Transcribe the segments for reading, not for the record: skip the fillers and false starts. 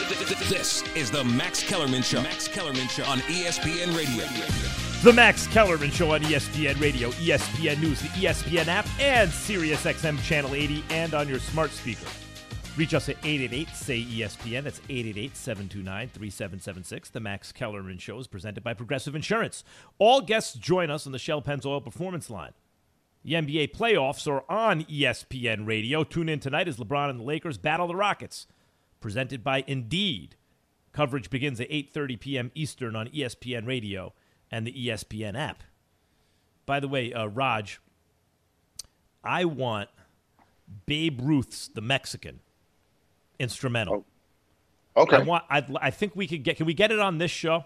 This is the Max Kellerman Show. Max Kellerman Show on ESPN Radio. The Max Kellerman Show on ESPN Radio, ESPN News, the ESPN app, and SiriusXM Channel 80, and on your smart speaker. Reach us at 888-SAY-ESPN. That's 888-729-3776. The Max Kellerman Show is presented by Progressive Insurance. All guests join us on the Shell Pennzoil Performance Line. The NBA playoffs are on ESPN Radio. Tune in tonight as LeBron and the Lakers battle the Rockets. Presented by Indeed. Coverage begins at 8:30 p.m. Eastern on ESPN Radio and the ESPN app. By the way, Raj, I want Babe Ruth's The Mexican instrumental. Oh. Okay. I think we could can we get it on this show?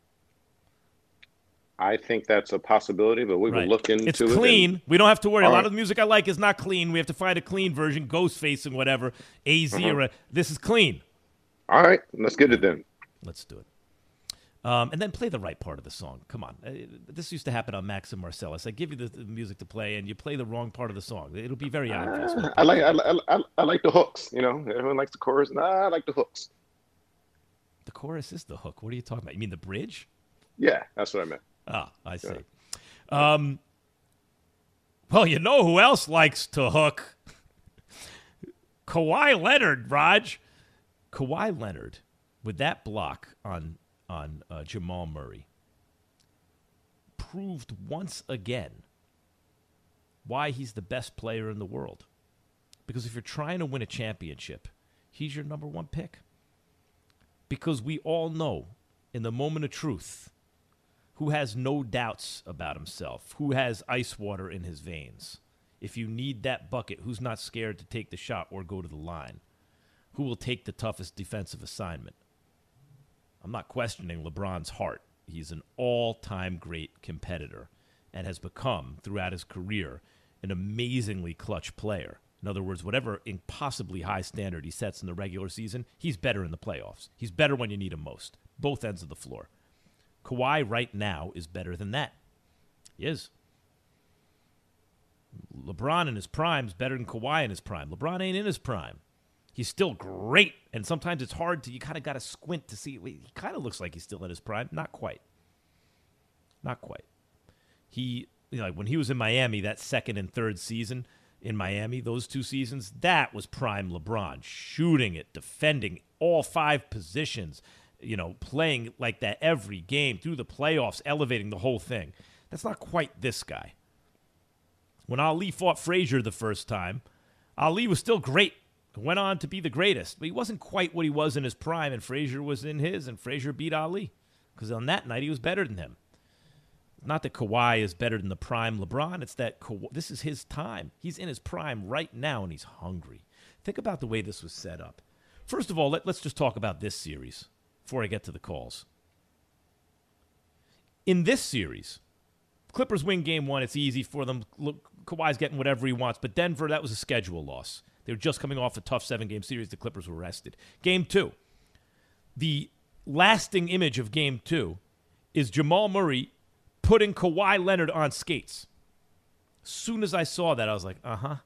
I think that's a possibility, but we will look into it. It's clean. We don't have to worry. A lot of the music I like is not clean. We have to find a clean version, Ghostface and whatever, AZ or this is clean. All right, let's get it then. Let's do it. And then play the right part of the song. Come on. This used to happen on Max and Marcellus. I give you the music to play, and you play the wrong part of the song. It'll be very obvious. I like the hooks. You know, everyone likes the chorus. I like the hooks. The chorus is the hook. What are you talking about? You mean the bridge? Yeah, that's what I meant. Ah, I see. Well, you know who else likes to hook? Kawhi Leonard, Raj. Kawhi Leonard, with that block on Jamal Murray, proved once again why he's the best player in the world. Because if you're trying to win a championship, he's your number one pick. Because we all know, in the moment of truth, who has no doubts about himself, who has ice water in his veins. If you need that bucket, who's not scared to take the shot or go to the line? Who will take the toughest defensive assignment? I'm not questioning LeBron's heart. He's an all-time great competitor and has become, throughout his career, an amazingly clutch player. In other words, whatever impossibly high standard he sets in the regular season, he's better in the playoffs. He's better when you need him most, both ends of the floor. Kawhi right now is better than that. He is. LeBron in his prime is better than Kawhi in his prime. LeBron ain't in his prime. He's still great, and sometimes it's hard to, you kind of got to squint to see. He kind of looks like he's still in his prime. Not quite. Not quite. He, like when he was in Miami, that second and third season in Miami, those two seasons, that was prime LeBron. Shooting it, defending all five positions, playing like that every game through the playoffs, elevating the whole thing. That's not quite this guy. When Ali fought Frazier the first time, Ali was still great. Went on to be the greatest. But he wasn't quite what he was in his prime, and Frazier was in his, and Frazier beat Ali. Because on that night, he was better than him. Not that Kawhi is better than the prime LeBron. It's that this is his time. He's in his prime right now, and he's hungry. Think about the way this was set up. First of all, let's just talk about this series before I get to the calls. In this series, Clippers win game one. It's easy for them. Look, Kawhi's getting whatever he wants. But Denver, that was a schedule loss. They were just coming off a tough 7-game series. The Clippers were rested. Game two. The lasting image of game two is Jamal Murray putting Kawhi Leonard on skates. As soon as I saw that, I was like,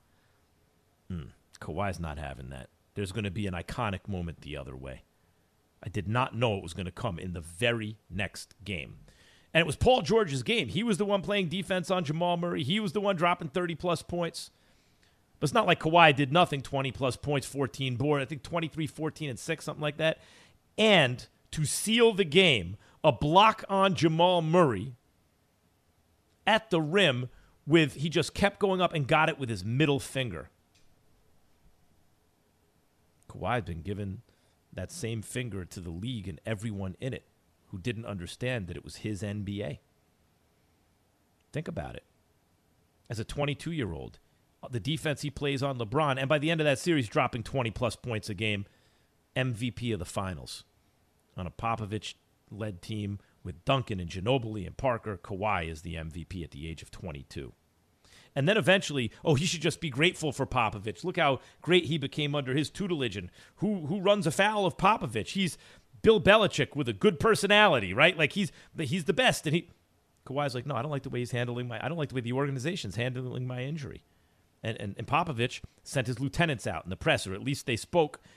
Kawhi's not having that. There's going to be an iconic moment the other way. I did not know it was going to come in the very next game. And it was Paul George's game. He was the one playing defense on Jamal Murray. He was the one dropping 30-plus points. But it's not like Kawhi did nothing, 20-plus points, 14 board. I think 23, 14, and 6, something like that. And to seal the game, a block on Jamal Murray at the rim he just kept going up and got it with his middle finger. Kawhi's been given that same finger to the league and everyone in it who didn't understand that it was his NBA. Think about it. As a 22-year-old, the defense he plays on LeBron, and by the end of that series, dropping 20-plus points a game, MVP of the finals. On a Popovich-led team with Duncan and Ginobili and Parker, Kawhi is the MVP at the age of 22. And then eventually, he should just be grateful for Popovich. Look how great he became under his tutelage. And who runs afoul of Popovich? He's Bill Belichick with a good personality, right? Like he's the best. And Kawhi's like, no, I don't like the way he's handling I don't like the way the organization's handling my injury. And Popovich sent his lieutenants out in the press, or at least they spoke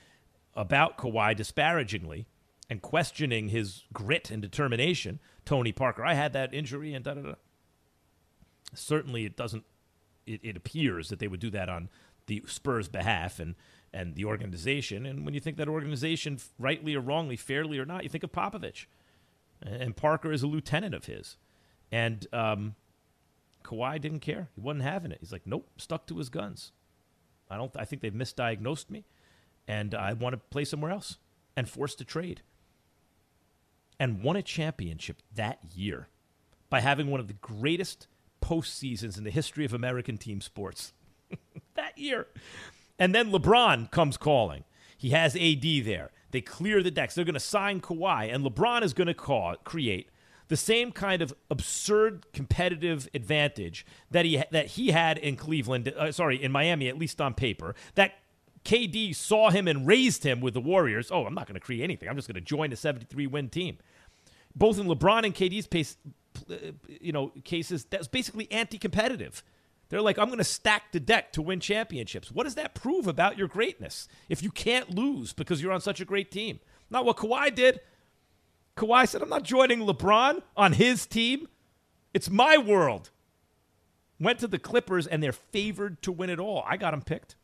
about Kawhi disparagingly and questioning his grit and determination. Tony Parker, I had that injury and da-da-da. Certainly it doesn't, it appears that they would do that on the Spurs' behalf and the organization. And when you think that organization, rightly or wrongly, fairly or not, you think of Popovich. And Parker is a lieutenant of his. And Kawhi didn't care. He wasn't having it. He's like, nope, stuck to his guns. I think they've misdiagnosed me, and I want to play somewhere else, and forced to trade. And won a championship that year by having one of the greatest postseasons in the history of American team sports. That year. And then LeBron comes calling. He has AD there. They clear the decks. They're going to sign Kawhi, and LeBron is going to create the same kind of absurd competitive advantage that he had in Cleveland, in Miami, at least on paper, that KD saw him and raised him with the Warriors. Oh, I'm not going to create anything. I'm just going to join a 73-win team. Both in LeBron and KD's cases, that's basically anti-competitive. They're like, I'm going to stack the deck to win championships. What does that prove about your greatness if you can't lose because you're on such a great team? Not what Kawhi did. Kawhi said, I'm not joining LeBron on his team. It's my world. Went to the Clippers, and they're favored to win it all. I got him picked.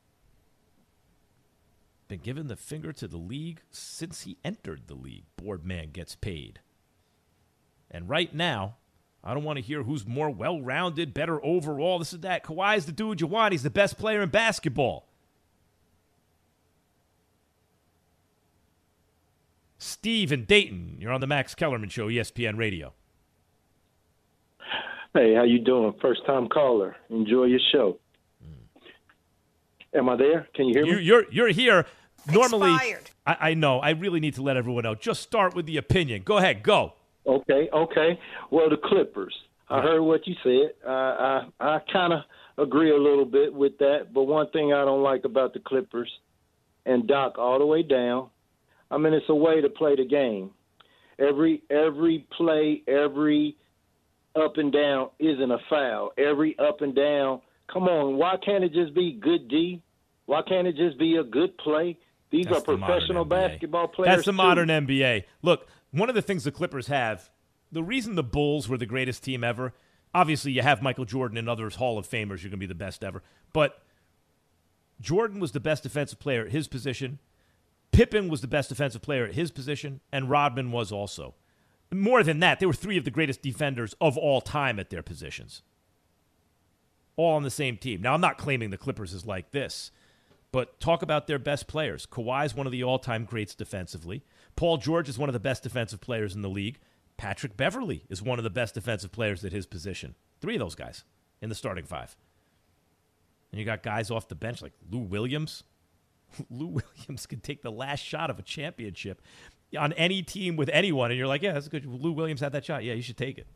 Been given the finger to the league since he entered the league. Board man gets paid. And right now, I don't want to hear who's more well-rounded, better overall, this and that. Kawhi's the dude you want. He's the best player in basketball. Steve in Dayton, you're on the Max Kellerman Show, ESPN Radio. Hey, how you doing? First-time caller. Enjoy your show. Am I there? Can you hear me? You're here. Normally, Expired. I know. I really need to let everyone know. Just start with the opinion. Go ahead. Go. Okay. Well, the Clippers. I heard what you said. I kind of agree a little bit with that. But one thing I don't like about the Clippers and Doc all the way down, I mean, it's a way to play the game. Every play, every up and down isn't a foul. Every up and down, come on, why can't it just be good D? Why can't it just be a good play? These are professional basketball players. That's the modern NBA. Look, one of the things the Clippers have, the reason the Bulls were the greatest team ever, obviously you have Michael Jordan and others Hall of Famers, you're going to be the best ever. But Jordan was the best defensive player at his position. Pippen was the best defensive player at his position, and Rodman was also. More than that, they were three of the greatest defenders of all time at their positions. All on the same team. Now, I'm not claiming the Clippers is like this, but talk about their best players. Kawhi's one of the all-time greats defensively. Paul George is one of the best defensive players in the league. Patrick Beverley is one of the best defensive players at his position. Three of those guys in the starting five. And you got guys off the bench like Lou Williams. Lou Williams could take the last shot of a championship on any team with anyone, and you're like, yeah, that's good. Lou Williams had that shot. Yeah, you should take it.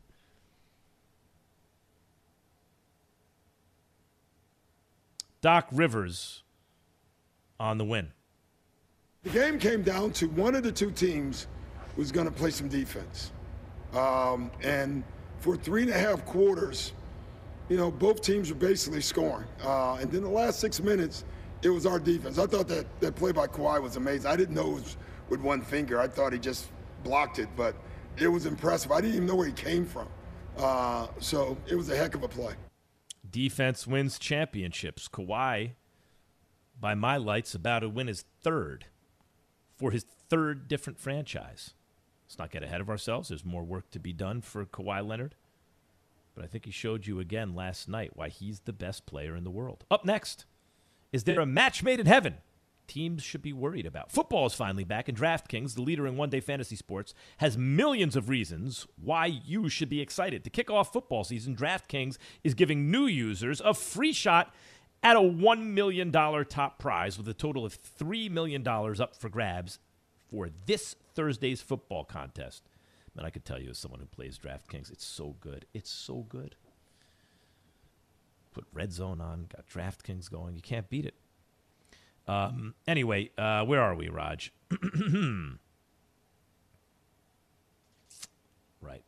Doc Rivers on the win. The game came down to one of the two teams was going to play some defense. And for 3.5 quarters, both teams were basically scoring. And then the last 6 minutes, it was our defense. I thought that play by Kawhi was amazing. I didn't know it was with one finger. I thought he just blocked it, but it was impressive. I didn't even know where he came from. So it was a heck of a play. Defense wins championships. Kawhi, by my lights, about to win his third for his third different franchise. Let's not get ahead of ourselves. There's more work to be done for Kawhi Leonard. But I think he showed you again last night why he's the best player in the world. Up next, is there a match made in heaven teams should be worried about? Football is finally back, and DraftKings, the leader in one-day fantasy sports, has millions of reasons why you should be excited. To kick off football season, DraftKings is giving new users a free shot at a $1 million top prize with a total of $3 million up for grabs for this Thursday's football contest. And I could tell you as someone who plays DraftKings, it's so good. It's so good. Put Red Zone on, got DraftKings going. You can't beat it. Anyway, where are we, Raj? Right.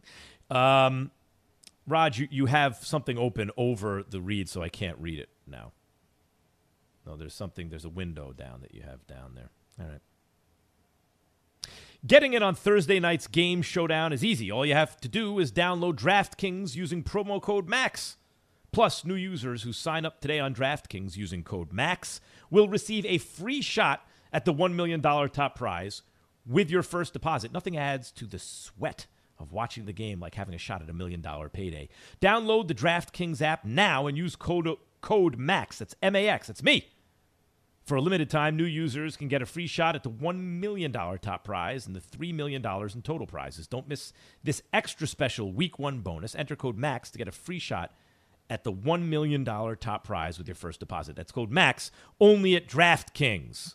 Raj, you have something open over the read, so I can't read it now. No, there's a window down that you have down there. All right. Getting in on Thursday night's game showdown is easy. All you have to do is download DraftKings using promo code MAX. Plus, new users who sign up today on DraftKings using code MAX will receive a free shot at the $1 million top prize with your first deposit. Nothing adds to the sweat of watching the game like having a shot at $1 million payday. Download the DraftKings app now and use code MAX. That's M-A-X. That's me. For a limited time, new users can get a free shot at the $1 million top prize and the $3 million in total prizes. Don't miss this extra special Week 1 bonus. Enter code MAX to get a free shot at the $1 million top prize with your first deposit. That's code MAX, only at DraftKings.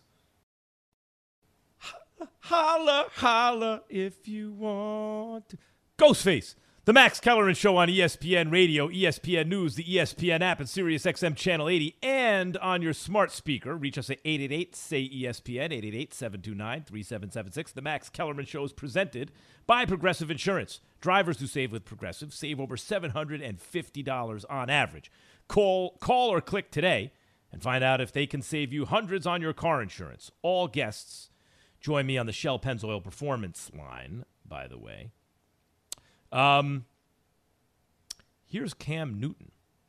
Holla, holla if you want to. Ghostface, the Max Kellerman Show on ESPN Radio, ESPN News, the ESPN app, and SiriusXM Channel 80, and on your smart speaker. Reach us at 888-SAY-ESPN, 888-729-3776. The Max Kellerman Show is presented by Progressive Insurance. Drivers who save with Progressive save over $750 on average. Call or click today and find out if they can save you hundreds on your car insurance. All guests join me on the Shell Pennzoil Performance line, by the way. Here's Cam Newton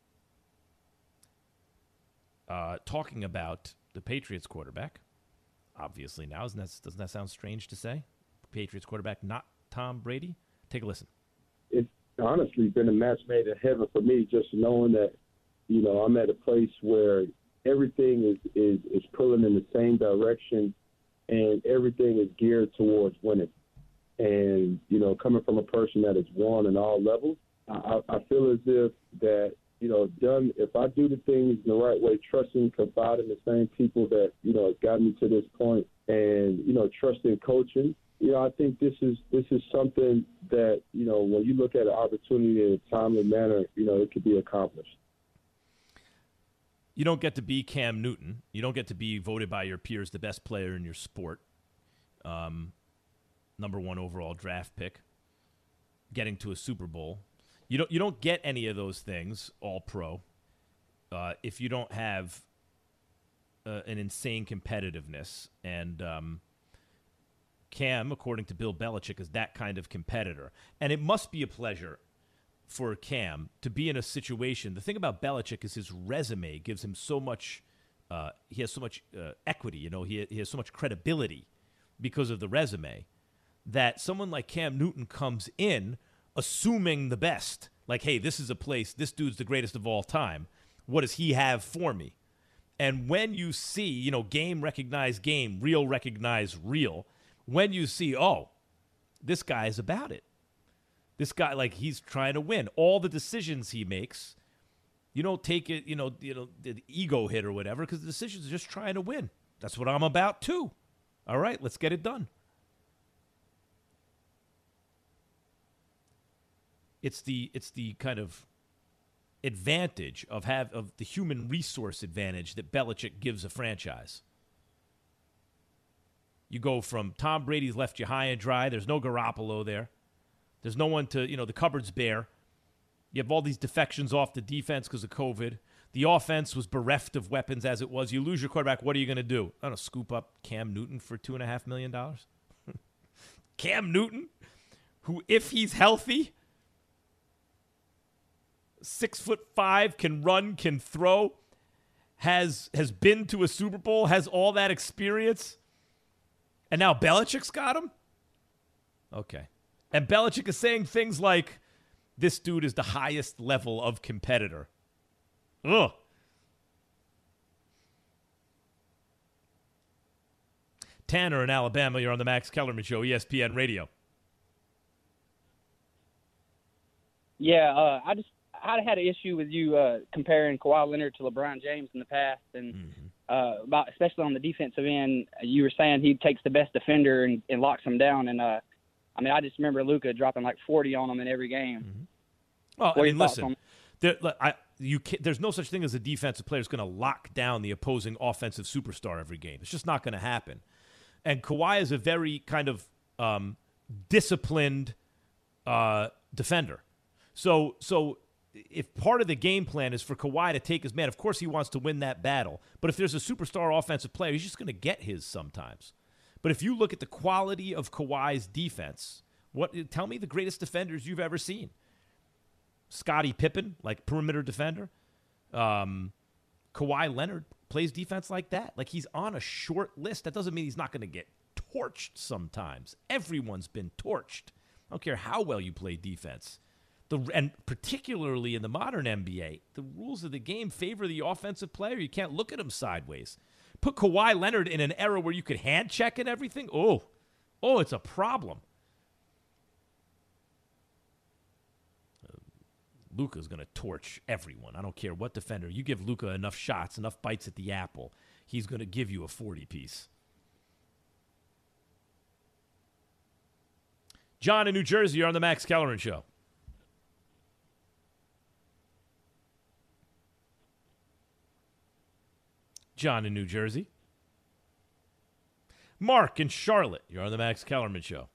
talking about the Patriots quarterback. Obviously now, doesn't that sound strange to say? Patriots quarterback, not Tom Brady? Take a listen. It's honestly been a match made in heaven for me, just knowing that, I'm at a place where everything is pulling in the same direction and everything is geared towards winning. And, coming from a person that has won in all levels, I feel as if that, if I do the things in the right way, trusting, confiding in the same people that, has gotten me to this point and, trusting coaching, I think this is something that, when you look at an opportunity in a timely manner, it could be accomplished. You don't get to be Cam Newton. You don't get to be voted by your peers the best player in your sport. Number 1 overall draft pick, getting to a Super Bowl. You don't get any of those things, all pro, if you don't have an insane competitiveness. And Cam, according to Bill Belichick, is that kind of competitor. And it must be a pleasure for Cam to be in a situation. The thing about Belichick is his resume gives him so much. He has so much equity. He has so much credibility because of the resume, that someone like Cam Newton comes in assuming the best. Like, hey, this is a place, this dude's the greatest of all time. What does he have for me? And when you see, game recognize game, real recognize real, when you see, oh, this guy is about it. This guy, like, he's trying to win. All the decisions he makes, you don't take it, the ego hit or whatever, because the decisions are just trying to win. That's what I'm about too. All right, let's get it done. It's the kind of advantage of the human resource advantage that Belichick gives a franchise. You go from Tom Brady's left you high and dry. There's no Garoppolo there. There's no one to, the cupboard's bare. You have all these defections off the defense because of COVID. The offense was bereft of weapons as it was. You lose your quarterback, what are you going to do? I don't know, scoop up Cam Newton for $2.5 million? Cam Newton, who, if he's healthy, 6'5", can run, can throw, has been to a Super Bowl, has all that experience, and now Belichick's got him? Okay. And Belichick is saying things like, this dude is the highest level of competitor. Ugh. Tanner in Alabama, you're on the Max Kellerman Show, ESPN Radio. Yeah, I had an issue with you comparing Kawhi Leonard to LeBron James in the past, and especially on the defensive end. You were saying he takes the best defender and locks him down, and I just remember Luka dropping like 40 on him in every game. Well, listen, there's no such thing as a defensive player who's going to lock down the opposing offensive superstar every game. It's just not going to happen. And Kawhi is a very kind of disciplined defender. So if part of the game plan is for Kawhi to take his man, of course he wants to win that battle. But if there's a superstar offensive player, he's just going to get his sometimes. But if you look at the quality of Kawhi's defense, tell me the greatest defenders you've ever seen. Scottie Pippen, like perimeter defender. Kawhi Leonard plays defense like that. Like, he's on a short list. That doesn't mean he's not going to get torched sometimes. Everyone's been torched. I don't care how well you play defense. And particularly in the modern NBA, the rules of the game favor the offensive player. You can't look at him sideways. Put Kawhi Leonard in an era where you could hand check and everything. Oh, it's a problem. Luka's going to torch everyone. I don't care what defender. You give Luka enough shots, enough bites at the apple, he's going to give you a 40-piece. John in New Jersey, you're on the Max Kellerman Show. John in New Jersey. Mark in Charlotte, you're on the Max Kellerman Show.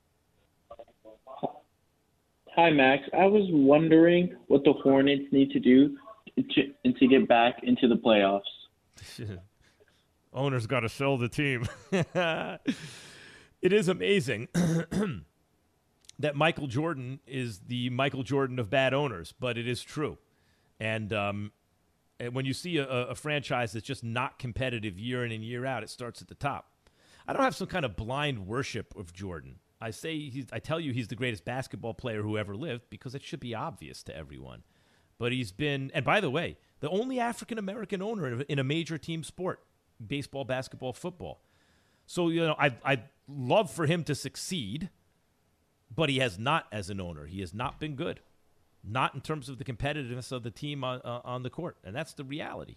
Hi, Max. I was wondering what the Hornets need to do to get back into the playoffs. Owner's got to sell the team. It is amazing that Michael Jordan is the Michael Jordan of bad owners, but it is true. And when you see a franchise that's just not competitive year in and year out, it starts at the top. I don't have some kind of blind worship of Jordan. I tell you he's the greatest basketball player who ever lived because it should be obvious to everyone. But he's been, and by the way, the only African-American owner in a major team sport, baseball, basketball, football. So, I'd love for him to succeed, but he has not as an owner. He has not been good. Not in terms of the competitiveness of the team on the court. And that's the reality.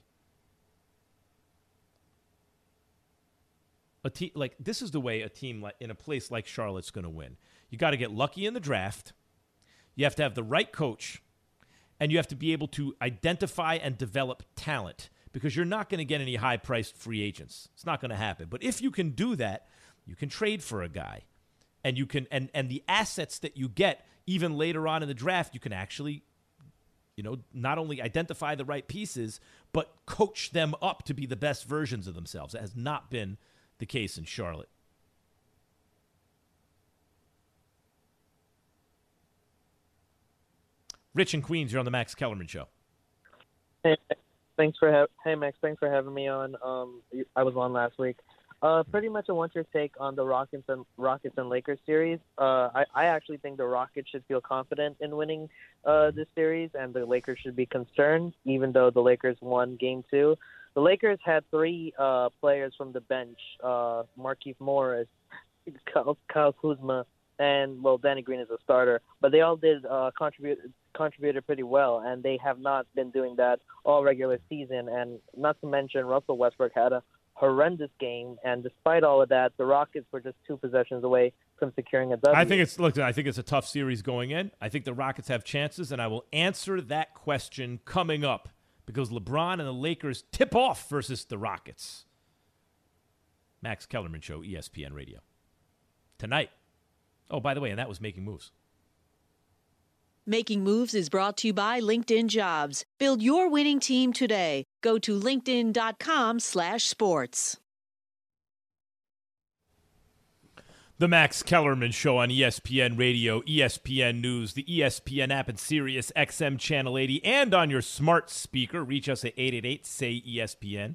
This is the way a team in a place like Charlotte's going to win. You got to get lucky in the draft. You have to have the right coach. And you have to be able to identify and develop talent because you're not going to get any high-priced free agents. It's not going to happen. But if you can do that, you can trade for a guy. And you can and the assets that you get even later on in the draft, you can actually, not only identify the right pieces, but coach them up to be the best versions of themselves. That has not been the case in Charlotte. Rich in Queens, you're on the Max Kellerman Show. Hey, Max, thanks for having me on. I was on last week. Pretty much I want your take on the Rockets and Lakers series. I actually think the Rockets should feel confident in winning this series, and the Lakers should be concerned, even though the Lakers won Game 2. The Lakers had three players from the bench, Markieff Morris, Kyle Kuzma, and, Danny Green is a starter. But they all did contributed pretty well, and they have not been doing that all regular season. And not to mention Russell Westbrook had a horrendous game, and despite all of that, the Rockets were just 2 possessions away from securing a W. I think it's a tough series going in. I think the Rockets have chances, and I will answer that question coming up because LeBron and the Lakers tip off versus the Rockets. Max Kellerman Show, ESPN Radio. Tonight. Oh, by the way, and that was Making Moves. Making Moves is brought to you by LinkedIn Jobs. Build your winning team today. Go to linkedin.com/sports. The Max Kellerman Show on ESPN Radio, ESPN News, the ESPN app, and Sirius XM Channel 80, and on your smart speaker. Reach us at 888-SAY-ESPN,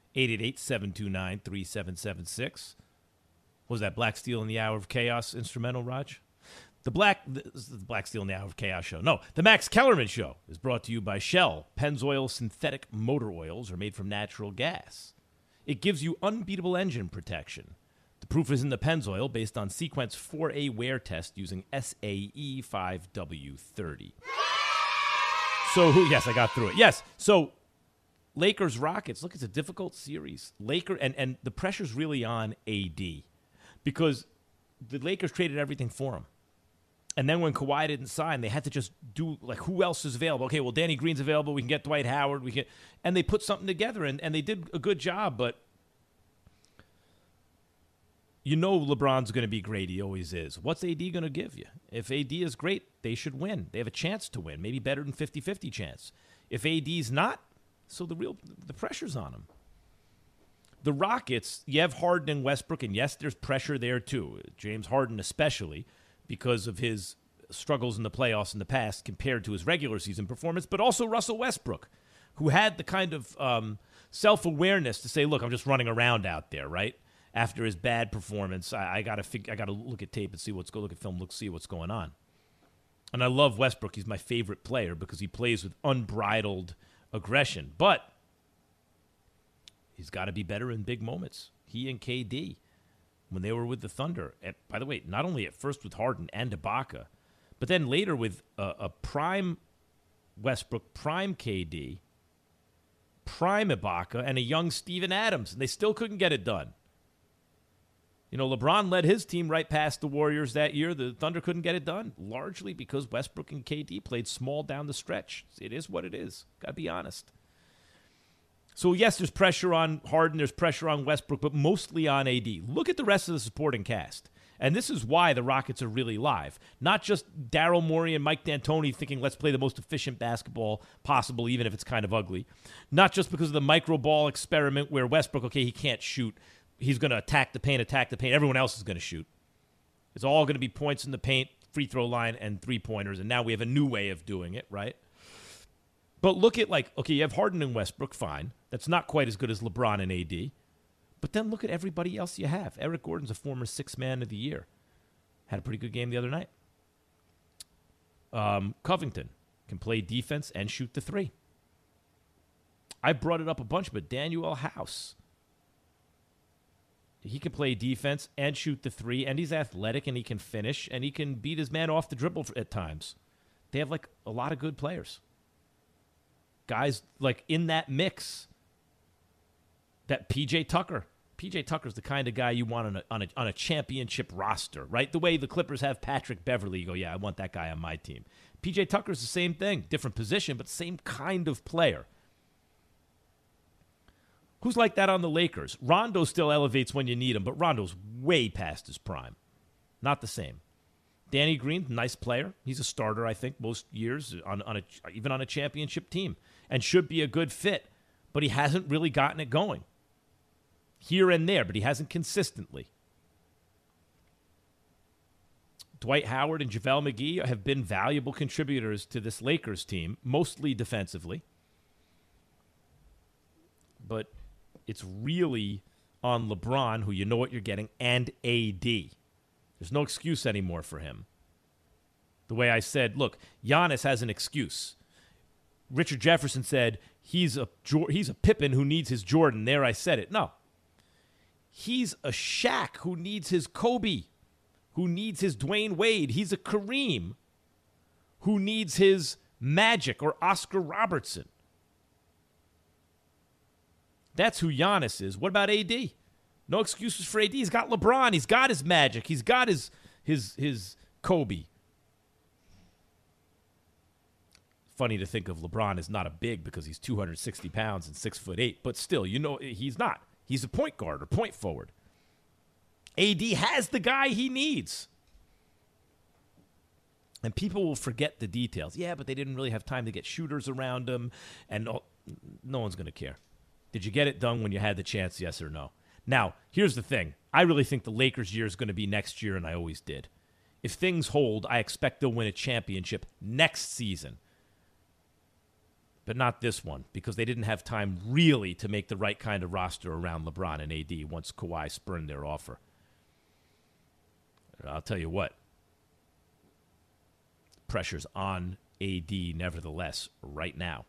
888-729-3776. What was that, Black Steel in the Hour of Chaos instrumental, Raj? The Black Steel in the Hour of Chaos show. No, the Max Kellerman Show is brought to you by Shell. Pennzoil synthetic motor oils are made from natural gas. It gives you unbeatable engine protection. The proof is in the Pennzoil based on Sequence 4A wear test using SAE 5W30. Yes, I got through it. Yes, so Lakers-Rockets. Look, it's a difficult series. And the pressure's really on AD because the Lakers traded everything for him. And then when Kawhi didn't sign, they had to just do, who else is available? Okay, well, Danny Green's available. We can get Dwight Howard. And they put something together, and they did a good job. But LeBron's going to be great. He always is. What's AD going to give you? If AD is great, they should win. They have a chance to win, maybe better than 50-50 chance. If AD's not, so the pressure's on him. The Rockets, you have Harden and Westbrook, and yes, there's pressure there too. James Harden especially, because of his struggles in the playoffs in the past compared to his regular season performance, but also Russell Westbrook, who had the kind of self-awareness to say, look, I'm just running around out there, right? After his bad performance, I got to look at tape and see look at film, see what's going on. And I love Westbrook. He's my favorite player because he plays with unbridled aggression. But he's got to be better in big moments. He and KD, when they were with the Thunder, by the way, not only at first with Harden and Ibaka, but then later with a prime Westbrook, prime KD, prime Ibaka, and a young Steven Adams, and they still couldn't get it done. You know, LeBron led his team right past the Warriors that year. The Thunder couldn't get it done, largely because Westbrook and KD played small down the stretch. It is what it is. Got to be honest. So, yes, there's pressure on Harden, there's pressure on Westbrook, but mostly on AD. Look at the rest of the supporting cast. And this is why the Rockets are really live. Not just Daryl Morey and Mike D'Antoni thinking, let's play the most efficient basketball possible, even if it's kind of ugly. Not just because of the micro ball experiment where Westbrook, okay, he can't shoot. He's going to attack the paint. Everyone else is going to shoot. It's all going to be points in the paint, free throw line, and three-pointers. And now we have a new way of doing it, right? But look at, okay, you have Harden and Westbrook, fine. That's not quite as good as LeBron and AD. But then look at everybody else you have. Eric Gordon's a former Sixth Man of the Year. Had a pretty good game the other night. Covington can play defense and shoot the three. I brought it up a bunch, but Daniel House. He can play defense and shoot the three, and he's athletic, and he can finish, and he can beat his man off the dribble at times. They have, a lot of good players. Guys, in that mix, that P.J. Tucker. P.J. Tucker's the kind of guy you want on a championship roster, right? The way the Clippers have Patrick Beverly, you go, yeah, I want that guy on my team. P.J. Tucker's the same thing, different position, but same kind of player. Who's like that on the Lakers? Rondo still elevates when you need him, but Rondo's way past his prime. Not the same. Danny Green, nice player. He's a starter, I think, most years, even on a championship team, and should be a good fit, but he hasn't really gotten it going. Here and there, but he hasn't consistently. Dwight Howard and JaVale McGee have been valuable contributors to this Lakers team, mostly defensively. But it's really on LeBron, who you know what you're getting, and AD. There's no excuse anymore for him. The way I said, look, Giannis has an excuse. Richard Jefferson said he's a Pippen who needs his Jordan. There I said it. No. He's a Shaq who needs his Kobe, who needs his Dwayne Wade. He's a Kareem who needs his Magic or Oscar Robertson. That's who Giannis is. What about AD? No excuses for AD. He's got LeBron. He's got his Magic. He's got his Kobe. Funny to think of LeBron as not a big because he's 260 pounds and 6'8", but still, he's not. He's a point guard or point forward. AD has the guy he needs. And people will forget the details. Yeah, but they didn't really have time to get shooters around him, and no one's going to care. Did you get it done when you had the chance, yes or no? Now, here's the thing. I really think the Lakers' year is going to be next year, and I always did. If things hold, I expect they'll win a championship next season. But not this one, because they didn't have time really to make the right kind of roster around LeBron and AD once Kawhi spurned their offer. I'll tell you what. Pressure's on AD nevertheless right now.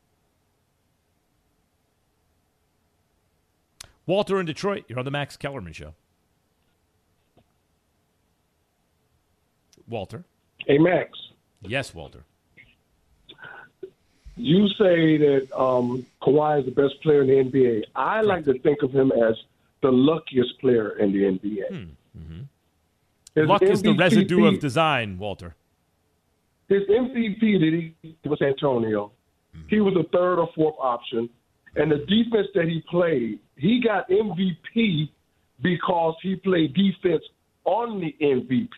Walter in Detroit, you're on the Max Kellerman Show. Walter. Hey, Max. Yes, Walter. You say that Kawhi is the best player in the NBA. I like to think of him as the luckiest player in the NBA. Mm-hmm. Luck is the residue of design, Walter. His MVP that he was Antonio. He was a third or fourth option. And the defense that he played, he got MVP because he played defense on the MVP.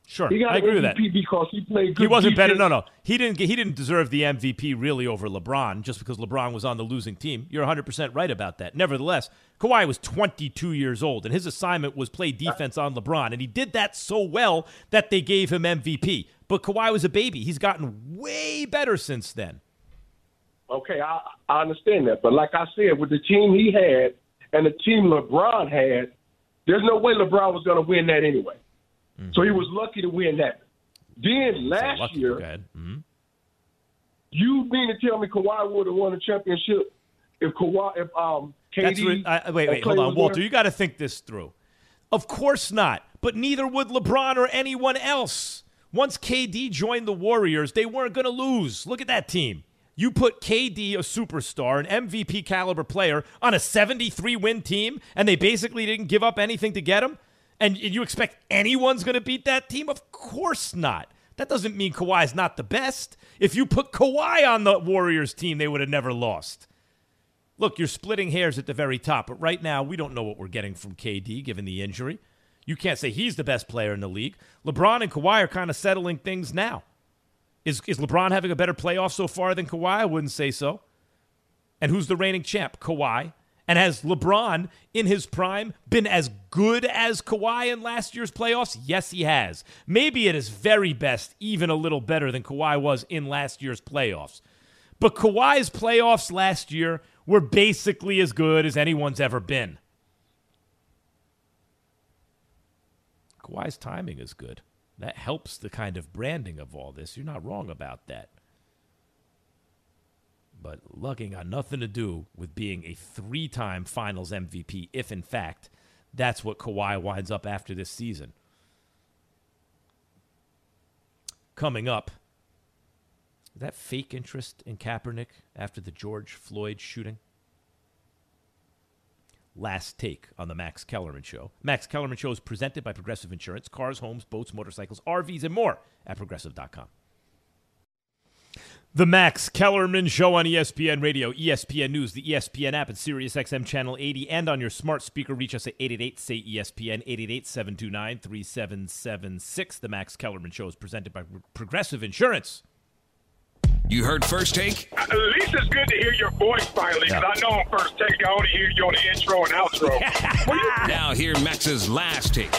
Sure, He got I agree with MVP that. because he played good He wasn't defense. better. No. He didn't deserve the MVP really over LeBron just because LeBron was on the losing team. You're 100% right about that. Nevertheless, Kawhi was 22 years old, and his assignment was play defense on LeBron, and he did that so well that they gave him MVP. But Kawhi was a baby. He's gotten way better since then. Okay, I understand that. But like I said, with the team he had and the team LeBron had, there's no way LeBron was going to win that anyway. Mm-hmm. So he was lucky to win that. Then last year, you mean to tell me Kawhi would have won a championship if KD? Wait, hold on, Walter. You got to think this through. Of course not. But neither would LeBron or anyone else. Once KD joined the Warriors, they weren't going to lose. Look at that team. You put KD, a superstar, an MVP caliber player, on a 73-win team, and they basically didn't give up anything to get him? And you expect anyone's going to beat that team? Of course not. That doesn't mean Kawhi's not the best. If you put Kawhi on the Warriors team, they would have never lost. Look, you're splitting hairs at the very top, but right now we don't know what we're getting from KD given the injury. You can't say he's the best player in the league. LeBron and Kawhi are kind of settling things now. Is LeBron having a better playoff so far than Kawhi? I wouldn't say so. And who's the reigning champ? Kawhi. And has LeBron, in his prime, been as good as Kawhi in last year's playoffs? Yes, he has. Maybe at his very best, even a little better than Kawhi was in last year's playoffs. But Kawhi's playoffs last year were basically as good as anyone's ever been. Kawhi's timing is good. That helps the kind of branding of all this. You're not wrong about that. But lucky got nothing to do with being a 3-time Finals MVP, if in fact that's what Kawhi winds up after this season. Coming up, is that fake interest in Kaepernick after the George Floyd shooting? Last take on the Max Kellerman Show. Max Kellerman Show is presented by Progressive Insurance. Cars, homes, boats, motorcycles, RVs, and more at Progressive.com. The Max Kellerman Show on ESPN Radio, ESPN News, the ESPN app, and SiriusXM Channel 80, and on your smart speaker. Reach us at 888-SAY-ESPN, 888-729-3776. The Max Kellerman Show is presented by Progressive Insurance. You heard First Take? At least it's good to hear your voice finally, because I know on First Take I only hear you on the intro and outro. Now hear Max's Last Take.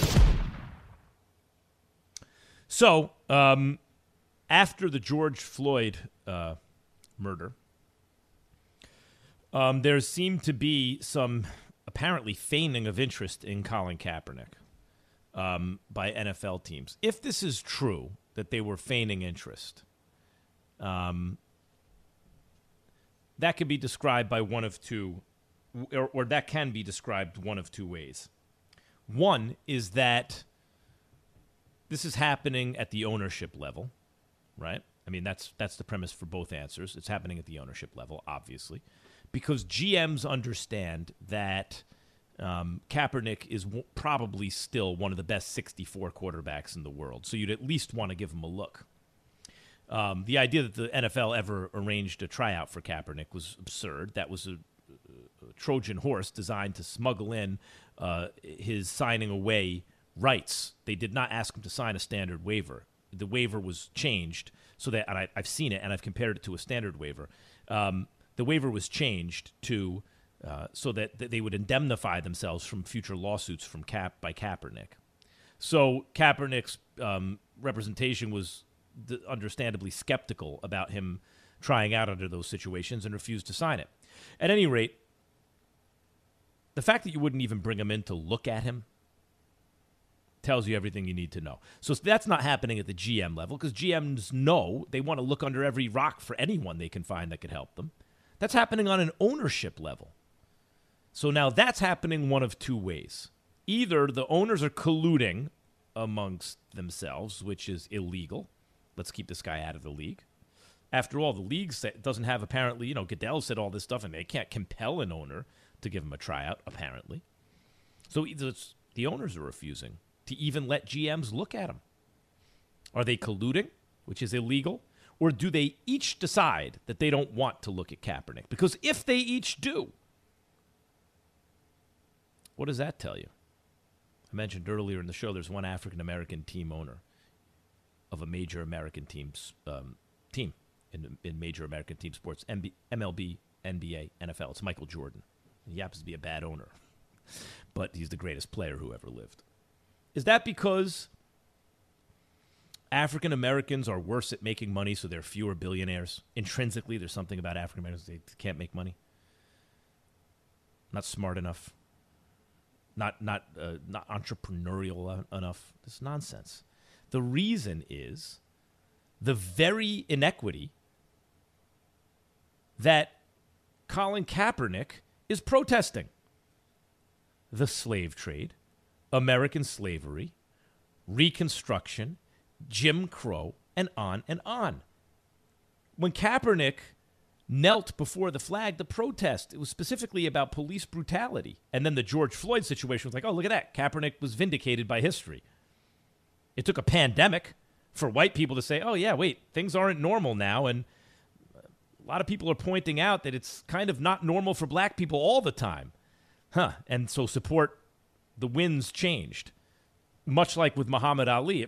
So, after the George Floyd murder, there seemed to be some apparently feigning of interest in Colin Kaepernick by NFL teams. If this is true, that they were feigning interest, that could be described by one of two, or that can be described one of two ways. One is that this is happening at the ownership level, right? I mean, that's the premise for both answers. It's happening at the ownership level, obviously, because GMs understand that Kaepernick is probably still one of the best 64 quarterbacks in the world, so you'd at least want to give him a look. The idea that the NFL ever arranged a tryout for Kaepernick was absurd. That was a Trojan horse designed to smuggle in his signing away rights. They did not ask him to sign a standard waiver. The waiver was changed so that, and I've seen it and I've compared it to a standard waiver. The waiver was changed to so that they would indemnify themselves from future lawsuits by Kaepernick. So Kaepernick's representation was understandably skeptical about him trying out under those situations and refused to sign it. At any rate, the fact that you wouldn't even bring him in to look at him tells you everything you need to know. So that's not happening at the GM level because GMs know they want to look under every rock for anyone they can find that could help them. That's happening on an ownership level. So now that's happening one of two ways. Either the owners are colluding amongst themselves, which is illegal. Let's keep this guy out of the league. After all, the league doesn't have apparently, Goodell said all this stuff, and they can't compel an owner to give him a tryout, apparently. So either the owners are refusing to even let GMs look at him. Are they colluding, which is illegal? Or do they each decide that they don't want to look at Kaepernick? Because if they each do, what does that tell you? I mentioned earlier in the show there's one African-American team owner of a major American team in major American team sports, MLB, NBA, NFL. It's Michael Jordan. He happens to be a bad owner, but he's the greatest player who ever lived. Is that because African Americans are worse at making money, so there are fewer billionaires? Intrinsically, there's something about African Americans, they can't make money. Not smart enough. Not entrepreneurial enough. This is nonsense. The reason is the very inequity that Colin Kaepernick is protesting. The slave trade, American slavery, Reconstruction, Jim Crow, and on and on. When Kaepernick knelt before the flag, the protest, it was specifically about police brutality. And then the George Floyd situation was like, oh, look at that. Kaepernick was vindicated by history. It took a pandemic for white people to say, oh, yeah, wait, things aren't normal now. And a lot of people are pointing out that it's kind of not normal for black people all the time. And so the winds changed. Much like with Muhammad Ali,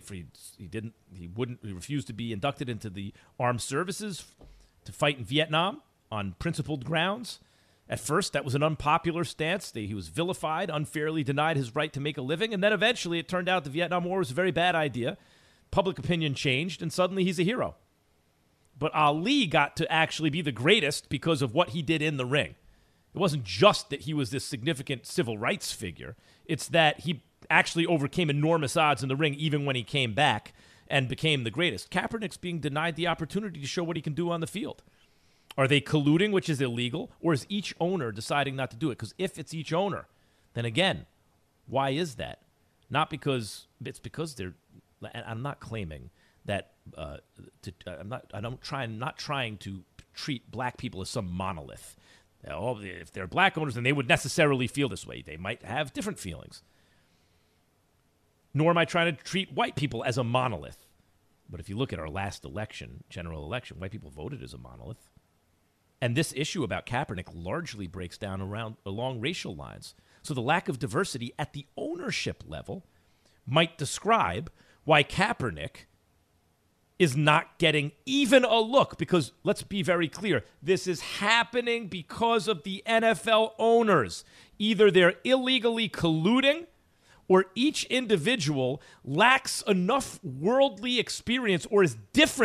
he refused to be inducted into the armed services to fight in Vietnam on principled grounds. At first, that was an unpopular stance. He was vilified, unfairly denied his right to make a living, and then eventually it turned out the Vietnam War was a very bad idea. Public opinion changed, and suddenly he's a hero. But Ali got to actually be the greatest because of what he did in the ring. It wasn't just that he was this significant civil rights figure. It's that he actually overcame enormous odds in the ring even when he came back and became the greatest. Kaepernick's being denied the opportunity to show what he can do on the field. Are they colluding, which is illegal, or is each owner deciding not to do it? Because if it's each owner, then again, why is that? Not because it's because they're. And I'm not claiming that. I'm not trying to treat black people as some monolith. If they're black owners, then they would necessarily feel this way. They might have different feelings. Nor am I trying to treat white people as a monolith. But if you look at our last election, general election, white people voted as a monolith. And this issue about Kaepernick largely breaks down along racial lines. So the lack of diversity at the ownership level might describe why Kaepernick is not getting even a look. Because let's be very clear, this is happening because of the NFL owners. Either they're illegally colluding or each individual lacks enough worldly experience or is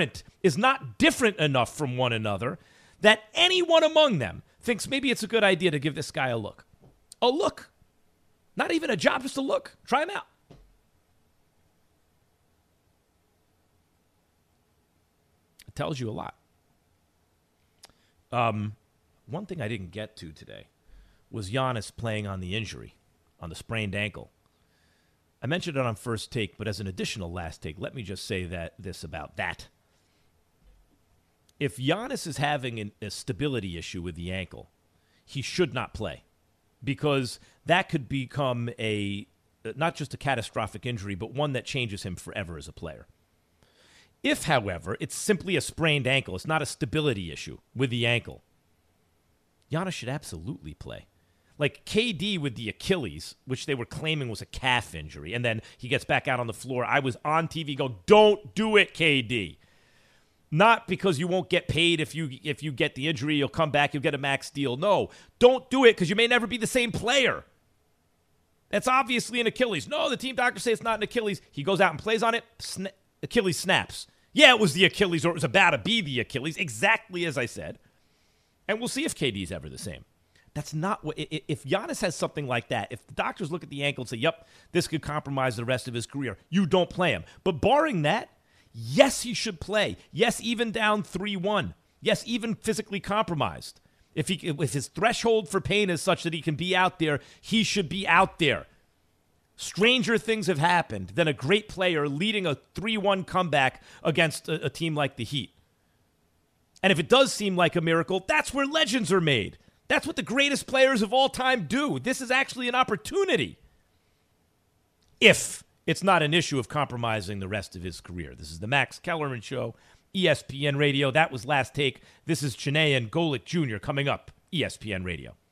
not different enough from one another that anyone among them thinks maybe it's a good idea to give this guy a look. A look. Not even a job, just a look. Try him out. It tells you a lot. One thing I didn't get to today was Giannis playing on the injury, on the sprained ankle. I mentioned it on First Take, but as an additional last take, let me just say this about that. If Giannis is having a stability issue with the ankle, he should not play because that could become not just a catastrophic injury, but one that changes him forever as a player. If, however, it's simply a sprained ankle, it's not a stability issue with the ankle, Giannis should absolutely play. Like KD with the Achilles, which they were claiming was a calf injury, and then he gets back out on the floor. I was on TV go, don't do it, KD. Not because you won't get paid if you get the injury, you'll come back, you'll get a max deal. No, don't do it because you may never be the same player. That's obviously an Achilles. No, the team doctors say it's not an Achilles. He goes out and plays on it, Achilles snaps. Yeah, it was the Achilles, or it was about to be the Achilles, exactly as I said. And we'll see if KD's ever the same. That's not what. If Giannis has something like that, if the doctors look at the ankle and say, yep, this could compromise the rest of his career, you don't play him. But barring that, yes, he should play. Yes, even down 3-1. Yes, even physically compromised. If his threshold for pain is such that he can be out there, he should be out there. Stranger things have happened than a great player leading a 3-1 comeback against a team like the Heat. And if it does seem like a miracle, that's where legends are made. That's what the greatest players of all time do. This is actually an opportunity. If it's not an issue of compromising the rest of his career. This is the Max Kellerman Show, ESPN Radio. That was Last Take. This is Chiney and Golick Jr. coming up, ESPN Radio.